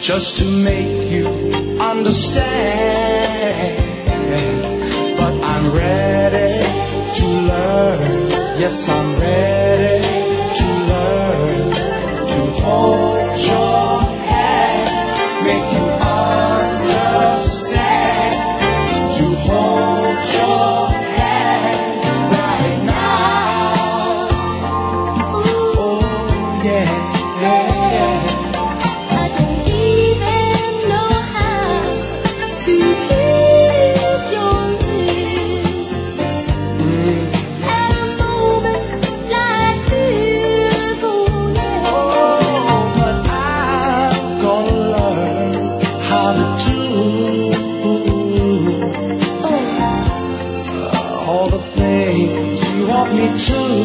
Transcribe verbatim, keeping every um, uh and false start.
just to make you understand. But I'm ready to learn. Yes, I'm ready to learn to hold your hand, make you understand, to hold your hand right now. Oh, yeah, yeah, yeah. I don't even know how to please your lips. Mm. At a moment like this, oh yeah. Oh, but I'm gonna learn how to do all the things you want me to.